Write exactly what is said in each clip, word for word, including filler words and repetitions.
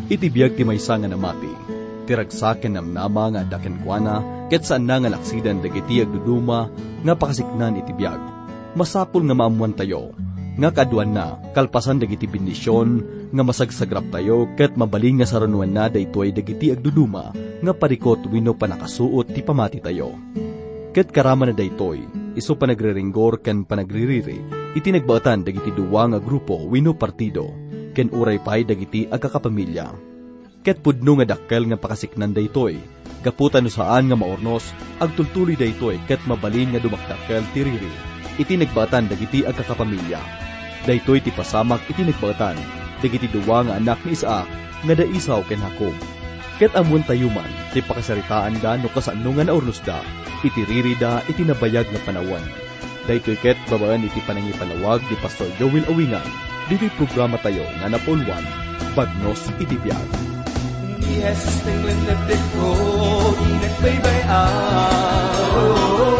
iti biyag ti maysa nga namati, tiragsaken namnama nga daken kuana, ket saan na nga naksidan dagiti agduduma, nga pakasiknan iti biyag. Masapul nga maamuan tayo, nga kaduan na, kalpasan dagiti bendisyon, nga masagsagrap tayo, ket mabaling nga saranuan na daytoy dagiti agduduma, nga parikot wino panakasuot ti pamati tayo. Ket karama na daytoy, iso panagriringgor ken panagririri, iti nagbaatan dagiti duwa nga grupo wino partido, ken uray pay dagiti agkakapamilya. Ket pudno nga dakkel nga pakasiknan daytoy, kaputan no saan nga maornos, agtultuloy daytoy ket mabalin nga dumakdakkel tiriri, iti nagbaatan dagiti agkakapamilya. Daytoy ti pasamak iti nagbaatan, dagiti duwa nga anak ni Isaac, nga da Isaw ken Jacob. Ket amun tayuman, ti pakasaritaan da no kasano nga naurnos da, iti riri da iti nabayag nga panawan. Daytoy ket babaan iti panangipanawag di Pastor Joel Awingan, diti programa tayo nga napolwan, Bagnos iti Biyag. Ni Jesus tinglan na teko, di nagbaybayan.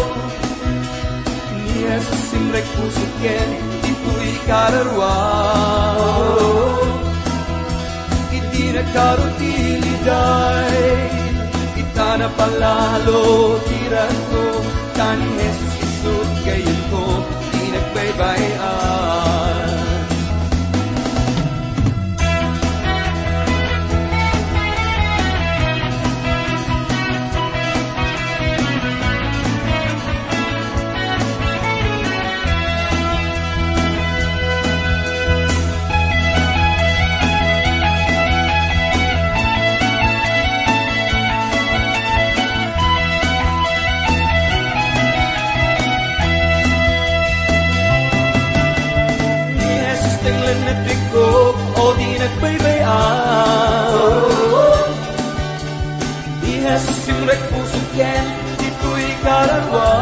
Ni Jesus simrek pusiken, ito'y kararwa. Iti nagkarutiliday, ita na palalo, tiran ko, tani Jesus isut kayon ko, di nagbaybayan. O di nagbaybayan. Di Jesus simrek puso ken, ito'y kararwa.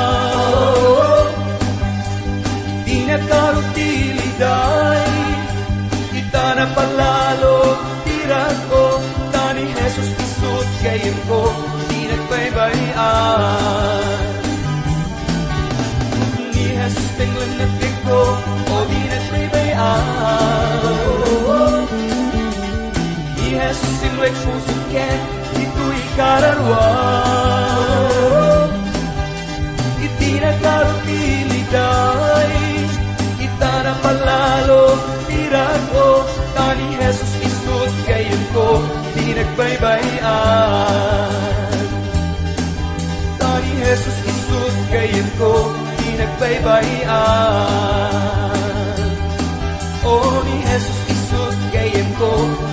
Di nagkarutiliday, ita na palalo, tiran ko, tani Jesus isut kayon ko, di nagbaybayan. Di Jesus tinglan na tiko, o di nagbaybayan. Jesus simrek puso ken, ito'y kararwa. Iti nagkarutiliday, ita na palalo, tiran ko, tani Jesus isut kayon ko, di nagbaybayan. Tani Jesus isut kayon ko, di nagbaybayan. O ni Jesus isut kayon ko,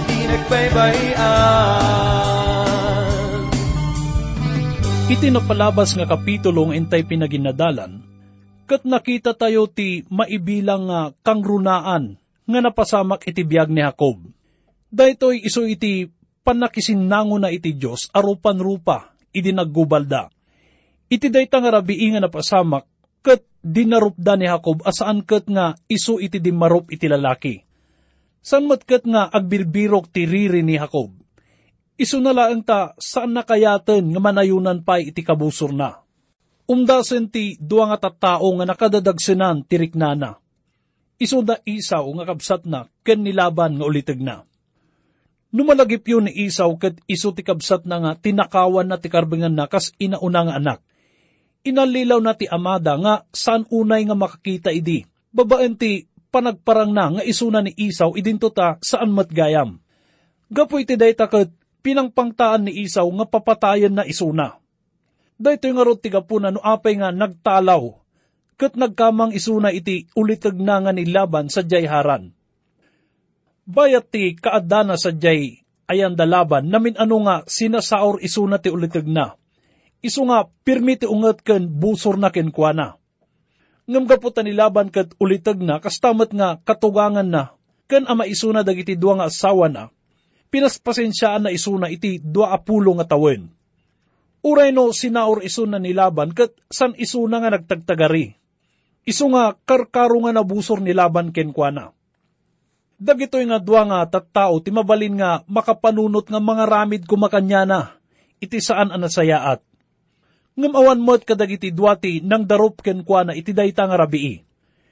nagbaybayan. Iti napalabas nga kapitulo ng entay pinaginadalan, kat nakita tayo ti maibilang nga kangrunaan nga napasamak iti biyag ni Jacob. Daytoy iso iti panakisinango na iti Diyos arupan rupa iti naggubalda. Iti dayta nga rabii nga napasamak kat dinarupda ni Jacob asaan kat nga iso iti dimarup iti lalaki. San matkat nga agbirbirok ti riri ni Jacob. Isu na laang ta saan nakayaten nga manayunan pa'y iti kabusor na. Umdasen ti dua nga tattao nga nakadadagsenan ti riknana. Isu da Isaw nga kabsat na ken nilaban nga uliteg na. Numalagip yun ni Isaw ket isu ti kabsat na nga tinakawan na ti karbingan na kas inauna nga anak. Inalilaw na ti amada nga saan unay nga makakita idi. Babaen ti panagparang na nga isuna ni Isaw idinto ta saan matgayam. Gapo iti dayta ket pinangpangtaan ni Isaw nga papatayen na isuna. Dayto nga rot ti gapuna no apay nga nagtalaw ket nagkamang isuna iti uliteg na nga ni Laban sa jayharan. Bayat ti kaadana sa jay ayan da Laban namin ano nga sinasaor isuna ti uliteg na. Isu nga pirmi ti unget ken busor na ken kuana. Ngam gaputan ni Laban ket uliteg na kastamet nga katugangan na ken ama isuna dagiti dua nga asawa na. Pinaspasensyaan na isuna iti dua apulo nga tawen. Uray no sinaor isuna ni Laban ket san isuna nga nagtagtagari. Isu nga karkaro nga nabusor ni Laban ken kuana. Dagitoy nga dua nga tattao ti mabalin nga makapanunot nga mga ramid kumakanya na iti saan anasayaat. Ngam awan mo't kadagiti duati nang darup ken kuana iti dayta nga rabii.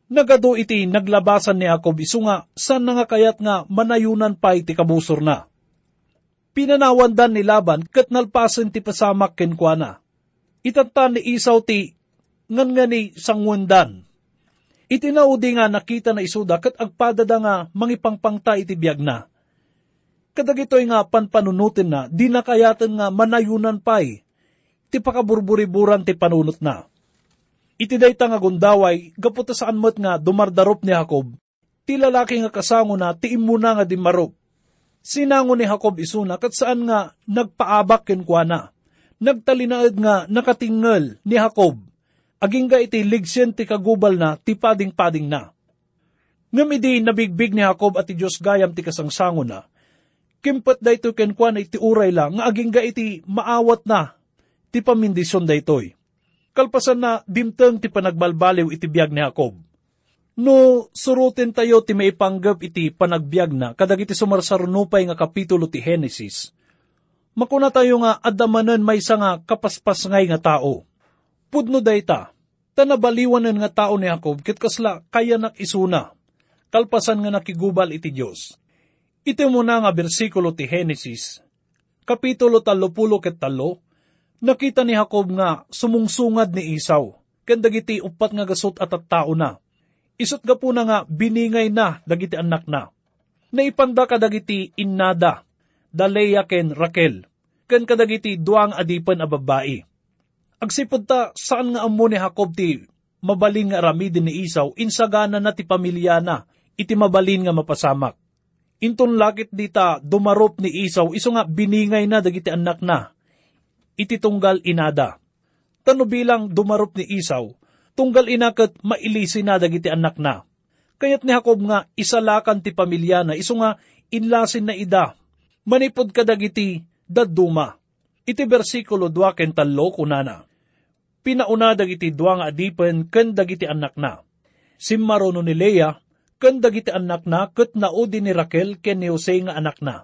Nagado iti naglabasan ni Jacob isu nga san nga kayat nga manayunan pa iti kabusor na. Pinanawandan ni Laban ket nalpasen ti pasamak kenkwana. Itatan ni Esau ti ngan nga ni sangwendan. Itinaudi nga nakita na isuda ket agpadada nga mangipangpangta iti biag na. Kadagitoy nga panpanunutin na di nakayaten nga manayunan pay. Ti pakaburburiburan ti panunot na. Iti dayta nga gundaway gaputa saan met nga dumardarop ni Jacob. Ti lalaki nga kasango na ti imuna nga dimarop. Sinango ni Jacob isuna ket saan nga nagpaabak kenkwana. Nagtalinaed nga nakatingel ni Jacob. Aging ga iti ligsen ti kagubal na ti pading-pading na. Ngem idi nabigbig ni Jacob at ti Diyos gayam ti kasangsango na. Kimpet daytoy kenkwana iti uray lang nga aging ga iti maawat na ti pamindisyon daytoy. Kalpasan na dimteng ti panagbalbaliw iti biag ni Jacob. No surutin tayo ti maipanggap iti panagbiag na kadag iti sumarsarunupay nga kapitulo ti Genesis. Makuna tayo nga adamanen maysa nga kapaspas ngay nga tao. Pudno dayta, tanabaliwanan nga tao ni Jacob ket kasla kaya nak isuna. Kalpasan nga nakigubal iti Dios. Iti muna nga bersikulo ti Genesis, kapitulo talupulo ket talo, nakita ni Jacob nga sumungsungad ni Esau, ken dagiti upat nga gasot at at tao na. Isut ga po na nga biningay na dagiti anak na. Naipanda ka dagiti innada, Dalea ken Raquel, ken kadagiti duang adipen a babae. Agsipod ta saan nga ammo ni Jacob ti mabalin nga aramidin ni Esau, insagana na ti pamilya na, iti mabalin nga mapasamak. Inton lakit dita dumarop ni Esau, iso nga biningay na dagiti anak na, iti tunggal inada. Tano bilang dumarop ni Esau, tunggal inaket mailisi na dagiti anak na. Kayat ni Jacob nga isalakan ti pamilya na, iso nga inlasin na ida, manipod ka dagiti daduma. Iti bersikulo dua ken tallo kunana. Pinauna dagiti dua nga adipen ken dagiti anak na. Simmarono ni Leah ken dagiti anak na ket naudi ni Raquel ken ni Jose nga anak na.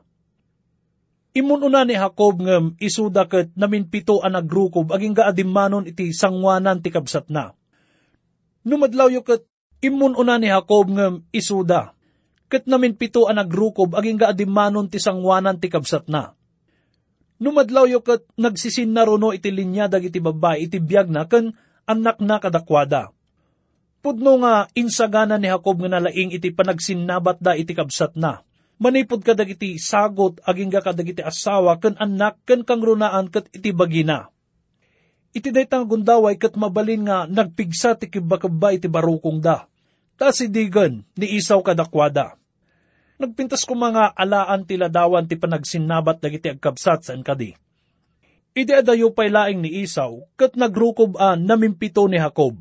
Imununa ni Jacob ngem isuda ket naminpito a nagrukob aging gaadimanon iti sangwanan ti kabsat na. Numadlaw yu ket imununa ni Jacob ngem isuda ket naminpito a nagrukob aging gaadimanon ti sangwanan ti kabsat na. Numadlaw yu ket nagsisin na runo iti linya dagiti babae iti biag na ken anak na kadakwada. Pudno nga insagana ni Jacob nga nalaing iti panagsinnabat da iti kabsat na. Manipod ka dagiti sagot aging ga kadagiti asawa ken anak ken kangrunaan ket iti bagina. Iti daytang gundaway ket mabalin nga nagpigsa ti kibakaba iti barukong da. Ta sidigen ni Esau kadakwada. Nagpintas ko mga alaan ti ladawan ti panagsinnabat dagiti agkabsat saan kadi. Iti adayo pay laing ni Esau ket nagrukob an namimpito ni Jacob.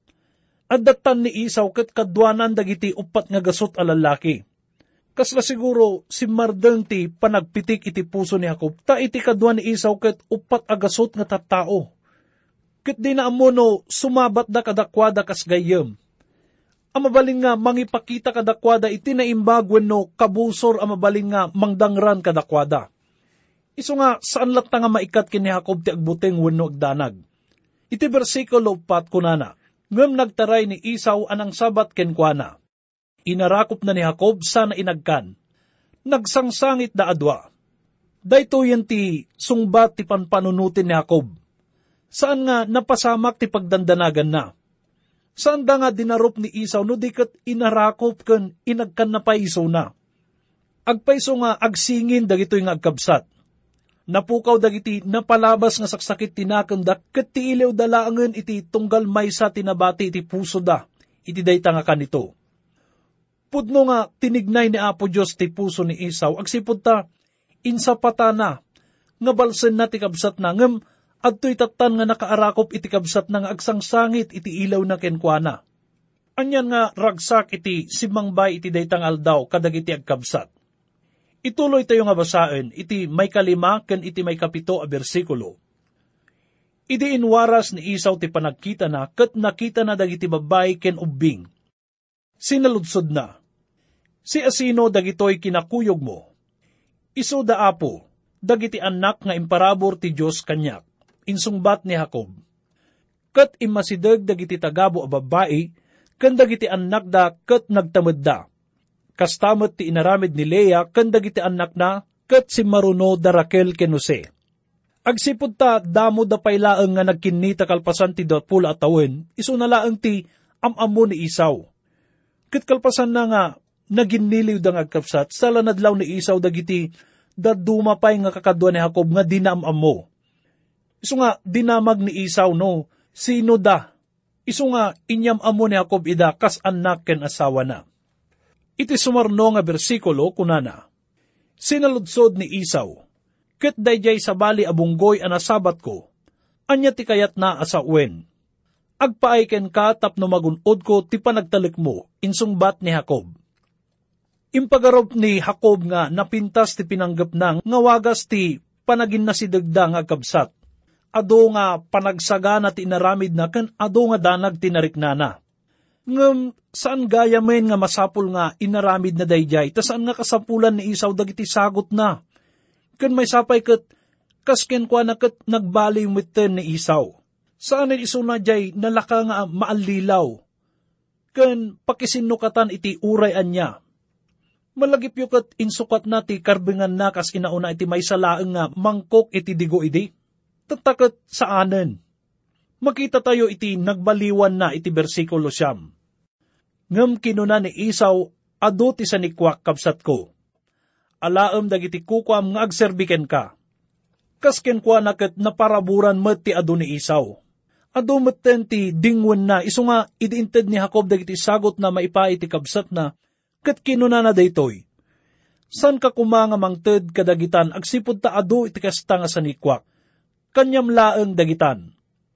Addatan ni Esau ket kadwanan dagiti upat nga gasot a lalaki. Kasla siguro si mardeng ti panagpitik iti puso ni Jacob ta iti kadwa ni Esau ket upat agasot nga tattao. Ket di na amono sumabat da kadakwada kas gayem. Amabalin nga mangipakita kadakwada iti naimbagwen no kabusor amabalin nga mangdangran kadakwada. Isu nga saan latta nga maikat kini Jacob ti agbuteng wenno agdanag. Iti bersikulo pat kunana, ngem nagtaray ni Esau anang sabat kenkwana. Inarakop na ni Jacob sana inagkan. Nagsangsangit da adwa. Daytoyen ti sungbat ti panpanunutin ni Jacob. Saan nga napasamak ti pagdandanagan na. Saan da nga dinarop ni Esau no diket inarakop ken inagkan na paiso na. Agpaiso nga agsingin dagitoy nga agkabsat. Napukaw dagiti napalabas nga saksakit tinaken da ket ti ilew dalaangen iti tunggal maysa tinabati iti puso da. Iti dayta nga kanito. Pudno nga tinignay ni Apo Dios ti puso ni Esau agsipud ta insapata na nga balsen na ti kabsat na ngem adtoy tattan nga nakaarakop iti kabsat na nga agsangsangit iti ilaw na kenkwana. Anyan nga ragsak iti simangbay iti daytang aldaw kadag iti agkabsat. Ituloy tayo nga basaen iti may kalima ken iti may kapito a bersikulo. Idi inwaras ni Esau ti panagkita na ket nakita na dagiti babay ken ubbing. Sinaludsod na. Si asino dagitoy kinakuyog mo? Isu da Apo, dagiti anak nga imparabor ti Dios kanyak. Insungbat ni Jacob. Ket imasideg dagiti tagabo a babae, ken dagiti anak da ket nagtamed da. Kastamot ti inaramid ni Leah ken dagiti anak na ket si Maruno da Raquel ken Jose. Agsipud ta damo da paylaeng nga nagkinita kalpasan ti dapul a tawen, isu na laeng ti am-amo ni Esau. Ket kalpasan na nga naginiliw da ngagkapsat sa lanadlaw ni Esau dagiti daduma pay nga kakadwa ni Jacob nga dinam-amo. Isu nga dinamag ni Esau no, sino da? Isu nga inyam amo ni Jacob ida kas anak ken asawa na. Iti sumarno nga bersikulo kunana. Sinaludsod ni Esau, ket dayjay sabali abunggoy anasabat ko, anya ti kayat na asawen. Agpaay ken ka tapno magunod ko ti panagtalik mo, insungbat ni Jacob. Impagarop ni Jacob nga napintas ti pinanggap nang nga wagas ti panagin na si dagda nga kabsat. Ado nga panagsagana ti inaramid na ken ado nga danag tinariknana. Ngem saan gaya men nga masapul nga inaramid na dayjay, ta saan nga kasapulan ni Esau dagiti sagot na. Ken may sapay ket kasken kwa na ket nagbaliw mitten ni Esau. Saan isu na jay nalaka nga maalilaw. Ken pakisinukatan iti uray anya. Malagip yu ket insukat na ti karbingan na kas inauna iti may salaeng nga mangkok iti digo idi. Tatakot saanen. Makita tayo iti nagbaliwan na iti bersikulo siyam. Ngem kinuna ni Esau, adu ti sanikwak kabsat ko. Alaem dagiti kukwam nga agserbiken ka. Kasken kwa naket naparaburan met ti adu ni Esau. Adu metten ti dingwen na isu nga idiinted ni Jacob dagiti sagot na maipa iti kabsat na ket kinuna na daytoy. San ka kuma nga mangted kadagitan agsipud ta adu iti kasta nga sanikwak. Kanyam laeng dagitan.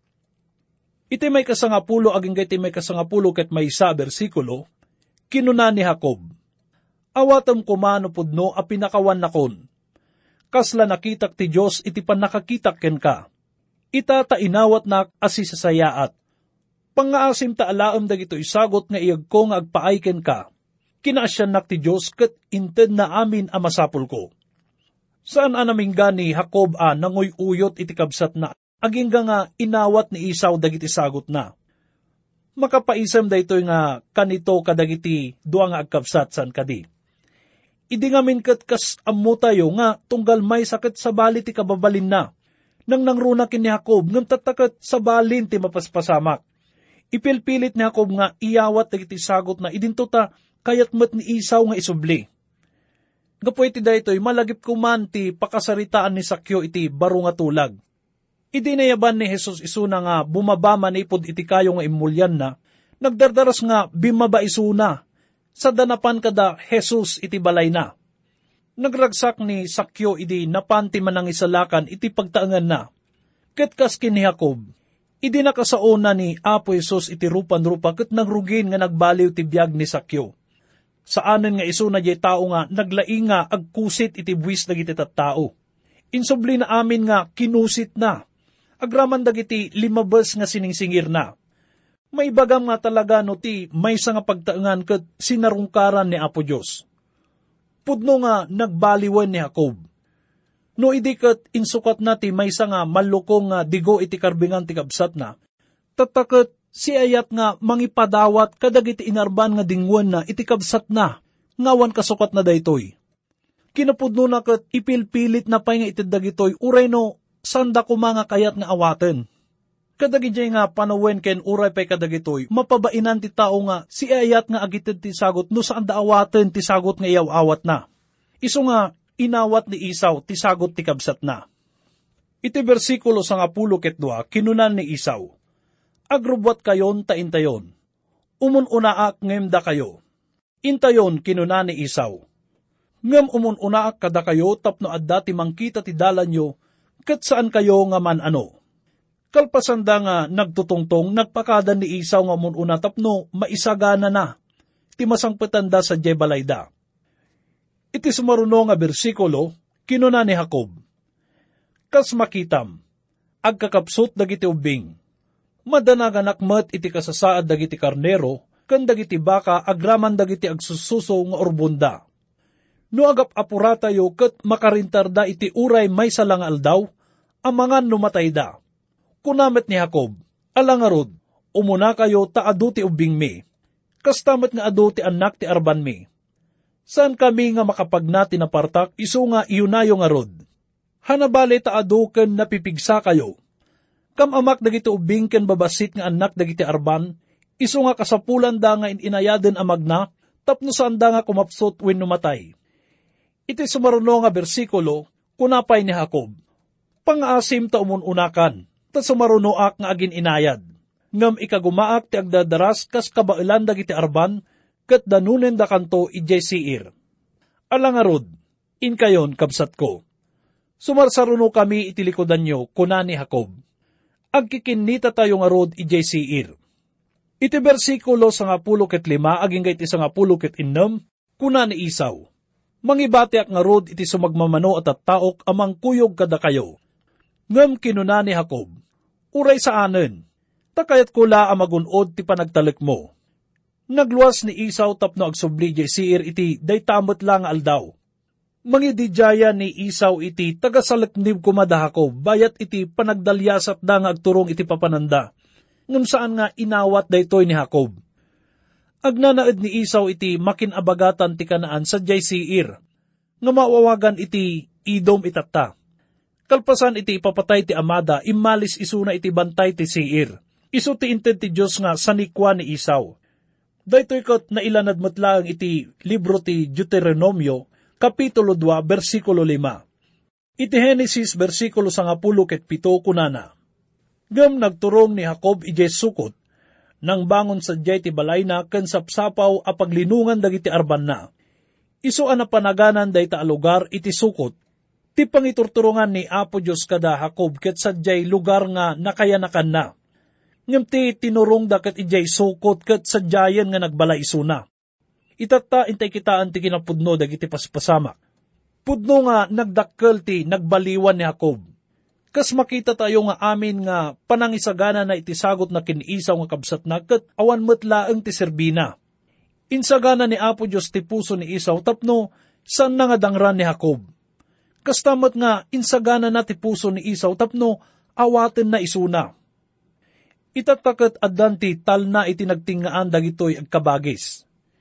Iti may kasangapulo aging iti may kasangapulo ket may isa bersikulo, kinuna ni Jacob, awatem kumano pudno a pinakawan nakon. Kasla nakitak ti Diyos iti panakakitak ken ka. Ita ta inawat nak asisasayaat. Pangaasim ta alaem dagito isagot nga iyag ko nga agpaay ken ka. Kinaasyan nak ti Diyos ket inted na amin a masapul ko. Saan anaming gani Jacob a nangoy uyot iti kabsat na aging nga inawat ni Esau dagiti sagot na. Makapaisam daytoy nga kanito kadagiti dua nga agkabsat san kadi. Idi nga min ket kas ammo tayo nga tunggal may sakit sa bali ti kababalin na. Nang nangruna kin ni Jacob ngem tataket sa balin ti mapaspasamak. Ipilpilit ni Jacob nga iyawat dagiti sagot na idinto ta kayat met ni Esau nga isubli. Gapo iti daytoy malagip kuman ti pakasaritaan ni Sakyo iti baro nga tulag. Idi nayaban ni Jesus isuna nga bumaba manipod iti kayo nga imulyan na, nagdardaras nga bimaba isuna, sa danapan kada Jesus iti balay na. Nagragsak ni Sakyo idi napanti manang isalakan iti pagtaangan na. Ket kaskin ni Jacob, idi nakasaona ni Apo Jesus iti rupan-rupa ket nagrugin nga nagbaliw ti biag ni Sakyo. Saanen nga iso na jay tao nga naglainga agkusit iti buwis dagiti tattao. Insubli na amin nga kinusit na. Agraman dagiti limabas nga siningsingir na. May bagam nga talaga no ti may nga pagtaengan ket sinarungkaran ni Apo Dios. Pudno nga nagbaliwan ni Jacob. No idi ket insukat na ti may nga malukong nga digo iti karbingan ti kabsat na. Tataket si ayat nga mangipadawat kadagiti inarban nga dingwan na itikabsat na, ngawan kasukat na daytoy. Kinapudno na ket ipilpilit na pay nga itidagitoy, uray no, sanda ko mga kayat nga awaten. Kadagiti nga panawen ken uray pay kadagitoy, mapabainan ti tao nga si ayat nga agited ti sagot no saan da awaten ti sagot nga iyaw-awat na. Isu nga inawat ni Esau ti sagot ti kabsat na. Iti bersikulo sa ngapulo ket dua, kinunan ni Esau, agrubwat kayon ta intayon. Umun-unaak ngem da kayo. Intayon kinuna ni Esau. Ngem umun-unaak kada kayo tapno adda ti mangkita ti dalan nyo, ket saan kayo nga man ano. Kalpasanda nga nagtutungtong nagpakada ni Esau nga umun-una tapno maisagana na. Ti masangpetanda sa Jebalayda. Iti sumaruno nga bersikulo, kinuna ni Jacob. Kas makitam, agkakapsot dagiti ubing. Madanaganak met iti kasasaad dagiti karnero, ken dagiti baka agraman dagiti agsususo nga urbunda. No agap apura tayo ket makarintarda iti uray may salang aldaw, amangan numatay da. Kunamet ni Jacob, alangarod, umuna kayo taadu ti ubing mi. Kastamat nga adu ti anak ti arban mi. Saan kami nga makapagna tinapartak, iso nga iyunayo nga rod. Hanabali ta adu ken napipigsa kayo. Kam amak dagiti ubing ken babasit nga anak dagiti arban, iso nga kasapulan da nga inayaden amagna, tapno saan da nga kumapsot wen numatay. Iti sumaruno nga bersikulo, kunapay ni Jacob. Pang-asim ta umununakan, ta sumarunoak nga agin inayad. Ngam ikagumaak ti agdadaras kas kabailan dagiti arban, ket danunen da kanto ijay siir. Alangarod, in kayon kabsat ko. Sumarsaruno kami itilikodan nyo, kuna ni Jacob. Agkikinita tayo nga rod ijay siir. Iti bersikulo sa nga pulo ket lima, aging gayt isa nga pulo ket innem, kuna ni Isaw. Mangibatiak nga rod iti sumagmamano at at taok amang kuyog kada kayo. Ngem kinuna ni Jacob, uray sa anen, takayat kula amagunod ti panagtalik mo. Nagluwas ni Isaw tapno agsubli jay siir iti daytamot lang aldaw. Mangidijaya ni Isaw iti tagasalaknib kumada Jacob, bayat iti panagdalyasat da nga agturong iti papananda. Ngem saan nga inawat daytoy ni Jacob. Agnanaed ni Isaw iti makinabagatan ti Kanaan sa jay siir, nga mawawagan iti Idom itatta. Kalpasan iti ipapatay ti amada, imalis isuna iti bantay ti siir. Isu ti inted ti Diyos nga sanikwa ni Isaw. Daytoy ket nailanad metlaeng iti libro ti Deuteronomio, kapitulo two, bersikulo lima. Iti Henesis, bersikulo sangapulo ket pito kunana. Ngem nagturong ni Jacob ijay sukot, nang bangon sa jay ti balay na ken sapsapaw a paglinungan dagiti arban na. Isu ana panaganan dayta a lugar iti sukot. Ti pangiturturungan ni Apo Dios kada Jacob ket sadyay lugar nga nakayanakan na. Ngem ti tinurong da ket ijay sukot ket sadyayen nga nagbalay isuna. Itatta intay kitaan ti kinapudno dagiti paspasamak. Pudno nga nagdakkel ti nagbaliwan ni Jacob. Kas makita tayo nga amin nga panangisagana na itisagot na kiniisaw nga kabsat na ket awan metlaeng ti serbina. Insagana ni Apo Dios ti puso ni Isaw tapno saan na nga dangran ni Jacob. Kastamat nga insagana na ti puso ni Isaw tapno awaten na isuna. Itataket addan ti tal na iti nagtingaan dagitoy agkabagis.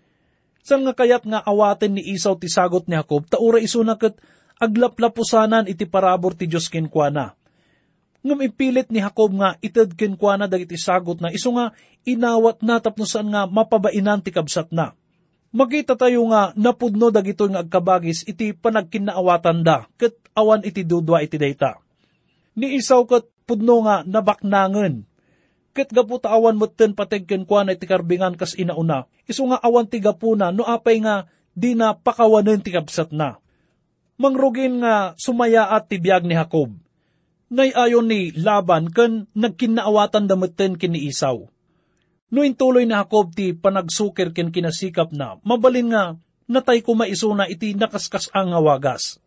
Saan nga kayat nga awaten ni Isaw ti sagot ni Jacob taura isuna ket aglaplapusanan iti parabor ti Dios kenkwana. Ngem ipilit ni Jacob nga ited kenkwana dagiti sagot na isu nga inawat na tapno saan nga mapabainan ti kabsat na. Makita tayo nga napudno dagitoy nga agkabagis iti panagkinaawatan da ket awan iti dudwa iti dayta. Ni Isaw ket pudno nga nabaknangen. Ket gaputa awan metten pateg kenkwana iti karbingan kas inauna. Isu nga awan ti gapuna no apay nga di na pakawanen ti kabsat na. Mangrugin nga sumayaat ti biag ni Jacob. Nayayon ni Laban ken nagkinaawatan dametten kini Isaw. No intuloy ni Jacob ti panagsukir ken kinasikap na, mabalin nga natay kumaisuna iti nakaskas ang nga wagas.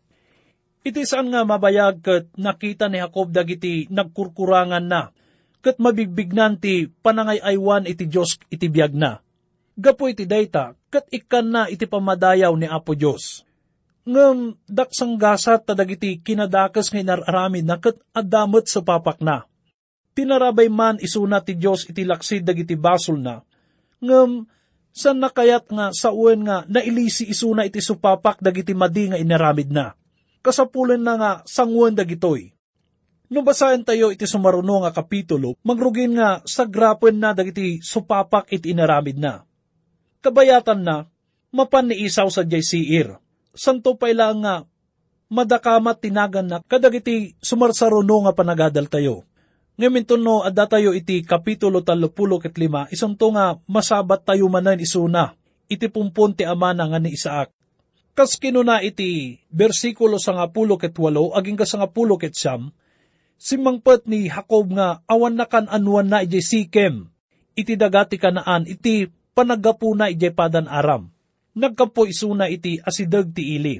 Iti saan nga mabayag ket nakita ni Jacob dagiti nagkurkurangan na, ket mabigbignan ti panangayaywan iti Dios iti biag na. Gapo iti dayta, ket ikkan na iti pamadayaw ni Apo Dios. Ngem daksang gasat ta dagiti kinadakas nga inararamid na ket addamet sa papak na. Tinarabay man isuna ti Dios iti laksid dagiti basol na. Ngem san nakayat nga sauen nga nailisi isuna iti supapak dagiti madi nga inaramid na. Kasapulen na nga sanguen dagitoy. No basahen tayo iti sumaruno nga kapitulo, magrugin nga sagrapen na dagiti supapak iti inaramid na. Kabayatan na, mapan ni Isaw sa jay siir. Santo pa ilang nga madakamat tinagan na kadagiti sumarsaruno nga panagadal tayo. Ngayon no adda tayo iti kapitulo talupulo ket lima, isanto nga masabat tayo manan isuna, iti pumpon ti ama na nga ni Isaac. Kas kinuna iti bersikulo sa nga pulo ket walo, aging ka sa nga pulo ket siyam, simangpet ni Jacob nga awan na kan anuan na ijay Sikem, iti dagati Kanaan, iti panagapuna ijay Padan Aram. Nagkampo isuna iti asideg ti ili.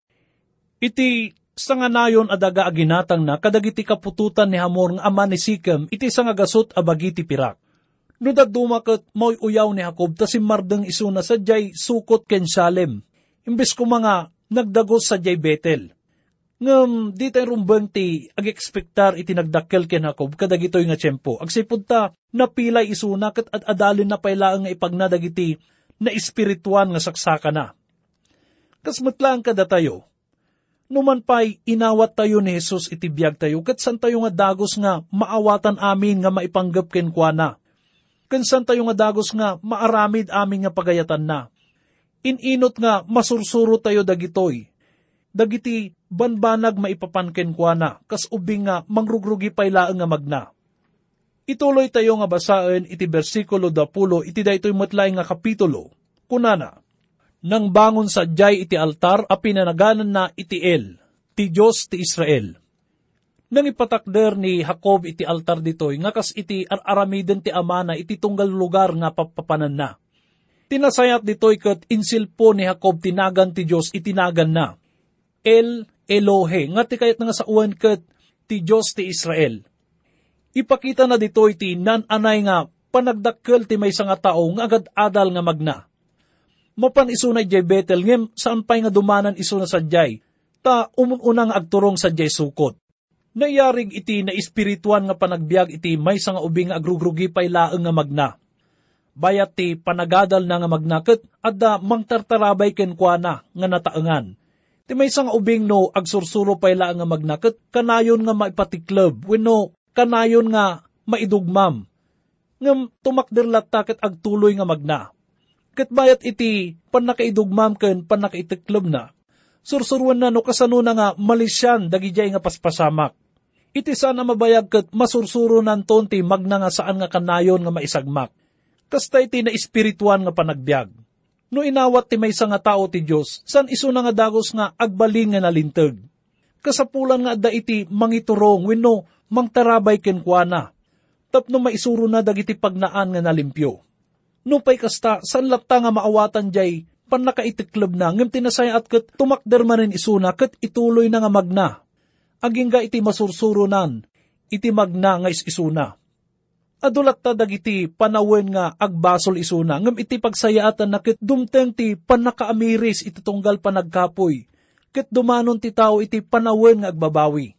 Iti sanganayon adaga aginatang na kadagiti kapututan ni Hamor nga ama ni Sikem iti sangagasot abagi ti pirak. No daddumaket mo'y uyaw ni Jacob ta simardeng isuna sadyay sukot ken Salem. Imbes ko mga nagdagos sadyay Betel. Ngam, di tayo rumbang ti, ag-ekspektar iti nagdakkel ken Jacob, kadagitoy nga tiyempo. Agsipod ta, napilay isuna, kat at adalin na pailaang nga ipagnadagiti, na espirituan nga saksaka na. Kasmatlaan kada tayo, numan pa'y inawat tayo ni Jesus iti biyag tayo, kat san tayo nga dagos nga maawatan amin nga maipanggap ken kuana. Ken san tayo nga dagos nga maaramid amin nga pagayatan na. Ininot nga masursuro tayo dagitoy. Dagiti banbanag maipapanken kuana, kas ubing nga mangrugrugi pailaang nga magna. Ituloy tayo nga basaan iti bersikulo dapulo iti daytoy matlay nga kapitulo. Kunana, nang bangon sa jay iti altar a pinanaganan na iti El, ti Diyos ti Israel. Nang ipatakder ni Jacob iti altar ditoy, nga kas iti ar-aramiden ti amana iti tunggal lugar nga papapanan na. Tinasayat ditoy kat insilpo ni Jacob tinagan ti Diyos itinagan na. El Elohe, nga ti kayat nga sa uwan kat ti Diyos ti Israel. Ipakita na ditoy ti nan-anay nga panagdakkel ti maysa nga tao nga agad-adal nga magna. Mapan iso na jay Betel, ngem saan pa'y nga dumanan iso na sadyay, ta umununa nga agturong sadyay sukot. Nayarig iti na espirituan nga panagbiag iti maysa nga ubing nga agrugrugi pa'y laeng nga magna. Bayat ti panagadal na nga magnaket, adda mangtartarabay ken kuana nga nataengan. Ti may isang ubing no agsursuro pay la nga magnaket, kanayon nga maipatiklab, wenno kanayon nga maidugmam. Ngam tumakderlat taket agtuloy nga magna. Ket bayat iti panakaidugmam ken panakaitiklab na, sursuruan na no kasano na nga malisyan dagijay nga paspasamak. Iti sana mabayag ket masursuro nanton ti magna nga saan nga kanayon nga maisagmak. Kasta iti na espirituan nga panagbiag. No inawat ti maysa nga tao ti Diyos, san iso na nga dagos nga agbalin nga nalinteg. Kasapulan nga adda iti mangiturong, wenno mangtarabay ken kuana. Tapno maisuro na dagiti pagnaan nga nalimpyo. No pay kasta, san latta nga maawatan jay, panakaitiklab na, ngem tinasayat ket tumakder manen isuna, ket ituloy na nga magna. Aging ga iti masursurunan, iti magna nga is-isuna. Adulat ta dagiti panawen nga agbasol isuna, ngem iti pagsayaatan na ket dumteng ti panakaamiris iti tunggal panagkapoy, ket dumanon ti tao iti panawen nga agbabawi.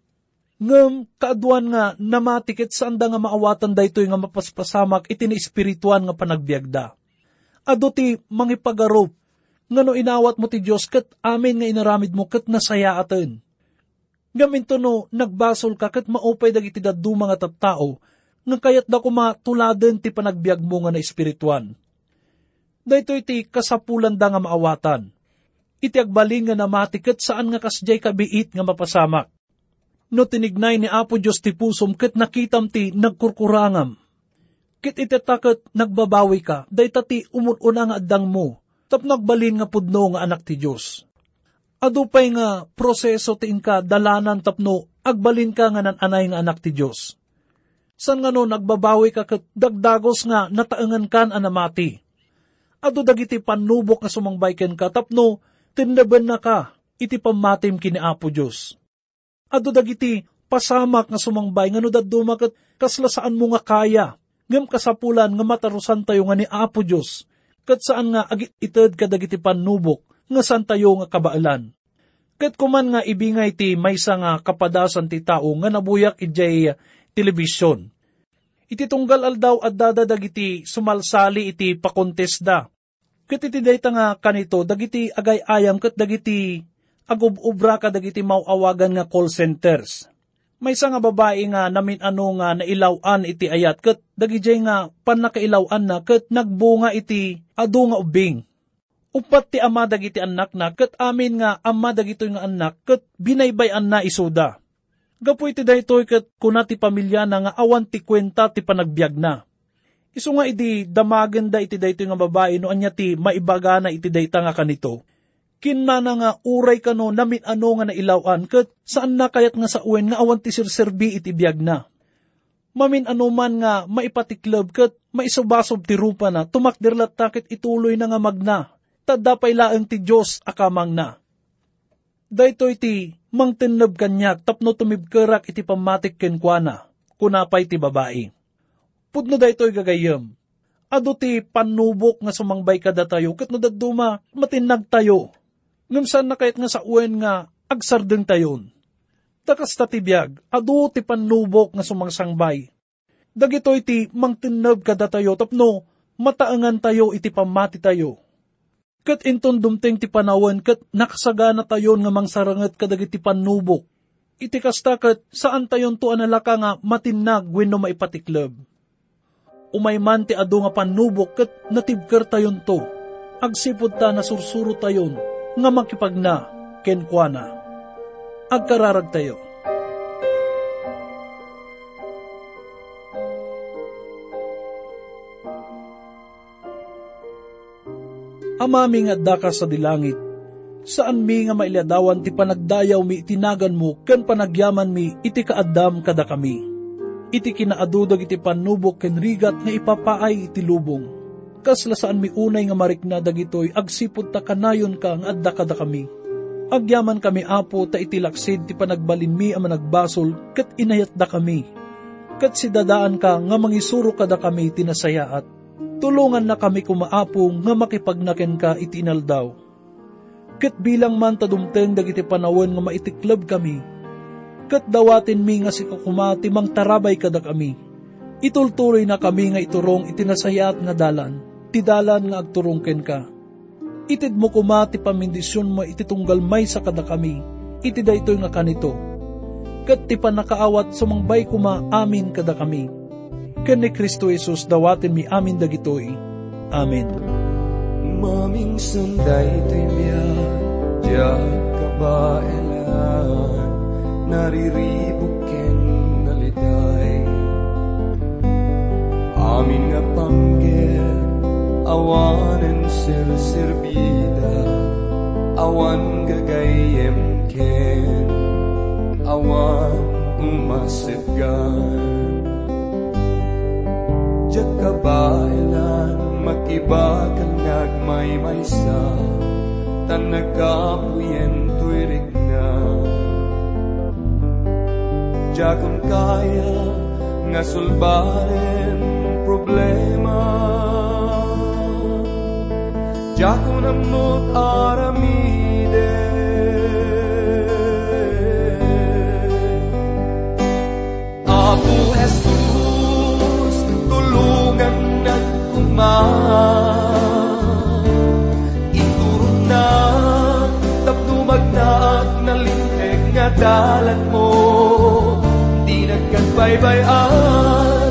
Ngem kaaduan nga namati ket saanda nga maawatan daytoy nga mapaspasamak iti ni espirituan nga panagbiagda. Adu ti mangipagarup, ngano inawat mo ti Diyos ket amin nga inaramid mo ket nasayaaten. Ngem into no nagbasol ka ket maupay dagiti daduma nga tattao, nga kayat da kumatuladen ti panagbiag mo nga na espirituan. Daytoy ti kasapulan da nga maawatan. Iti agbaling nga namati ket saan nga kasjay kabiit nga mapasamak. No tinignay ni Apo Diyos ti pusom ket nakitam ti nagkurkurangam. Ket itetaket nagbabawi ka, dayta ti umununa nga addang mo, tap nagbalin nga pudno nga anak ti Diyos. Adu pay nga proseso ti inka dalanan tapno agbalin ka nga nananay nga anak ti Diyos. San nga no nagbabawi ka ket dagdagos nga nataengan kan anamati. Adu dagiti panubok nga sumangbayken ka tapno tinleben na ka iti pamatim kini Apo Diyos. Adu dagiti pasamak nga sumangbay nga no dadduma ket kaslasaan mo nga kaya, ngem kasapulan nga matarusan tayo nga ni Apo Diyos, ket saan nga agited ka dagiti panubok nga san tayo nga kabaalan. Ket kuman nga ibingay ti maysa nga kapadasan ti tao nga nabuyak ijay telebisyon. Iti tunggal aldaw addada dagiti sumalsali iti pakontesda. Ket iti dayta nga kanito dagiti agay-ayam ket dagiti agububra ka dagiti mauawagan nga call centers. Maysa nga babae nga namin ano nga nailawan iti ayat ket dagijay nga panakailawan na ket nagbunga iti adu nga ubing. Upat ti ama dagiti anak na ket amin nga ama dagitoy nga anak ket binaybayan na isuda. Gapu iti daytoy ket kuna ti pamilya na nga awan ti kwenta ti panagbiag na. Isu nga idi damagen da iti daytoy nga babae no anya ti maibaga na iti dayta nga kanito. Kinna na nga uray kano namin ano nga nailawan ket saan na kayat nga sa uwen nga awan ti sirserbi iti biag na. Mamin ano man nga maipatiklab ket maisubasob ti rupa na tumakderlat ta ket ituloy na nga magna. Tadda pay laeng ti Dios akamang na. Daytoy ti mangtenleb kanya tapno tumibkerak iti pamatik ken kuana, kunapay ti babae. Pudno daytoy gagayem, adu ti panubok nga sumangbay kada tayo, ket no dadduma matinag tayo. Ngem saan na kayat nga sa uwen nga agsardeng tayon. Takas tatibiyag, adu ti panubok nga sumangsangbay. Dagitoy ti mangtinab kada tayo tapno, mataangan tayo iti pamati tayo. Kat inton dumteng ti panawan, kat nakasagana tayon nga mangsarangat kadag iti panubok. Iti kasta kat saan tayon to analaka nga matinag wenno maipatiklab. Umayman ti adu nga panubok kat natibker tayon to. Agsipod ta na sursuro tayon nga makipagna kenkwana. Agkararag tayo. Amami nga daka sa dilangit, saan mi nga mailadawan ti panagdayaw mi itinagan mo, ken panagyaman mi iti kaadam kada kami. Iti kinaadudag iti panubok ken rigat nga ipapaay iti lubong. Kasla saan mi unay nga marikna dagitoy, agsipod ta kanayon ka nga adda kada kami. Agyaman kami apo ta iti laksid ti panagbalin mi ang nagbasol, ket inayat da kami. Ket si dadaan ka nga mangisuro kada kami tinasayaat. Tulungan na kami kumaapong nga makipagnaken ka iti inaldaw. Ket bilang man tadumteng dagiti panawon nga maitiklab kami. Ket dawatin mi nga si kakumati mang tarabay kada kami. Itultuloy na kami nga iturong itinasayat nga dalan. Ti dalan nga agturong ken ka. Itid mo kumati pamindisyon mo ititunggal may sa kada kami. Iti daytoy nga kanito. Ket ti panakaawat sumangbay kuma amin kada kami. Ken ni Kristo Jesus dawatin mi amin dagitoy. Amen. Maming sanday to'y biyak, diyak kabaelan, nariribukin naliday. Amin nga panggir, awanen sir-sirbida, awan gagayem ken, awan umasitgan. Diyak kabaelan, mag-ibagan nagmay-maysa, tan nagkapuyen tuwirig na. Diakon kaya nga sulbarin problema, diakon amot aramide. Apo Jesus, tulungan nagkuma, iturong na tapdumag na at nalineg nga dalan mo, di nagkagbaybayan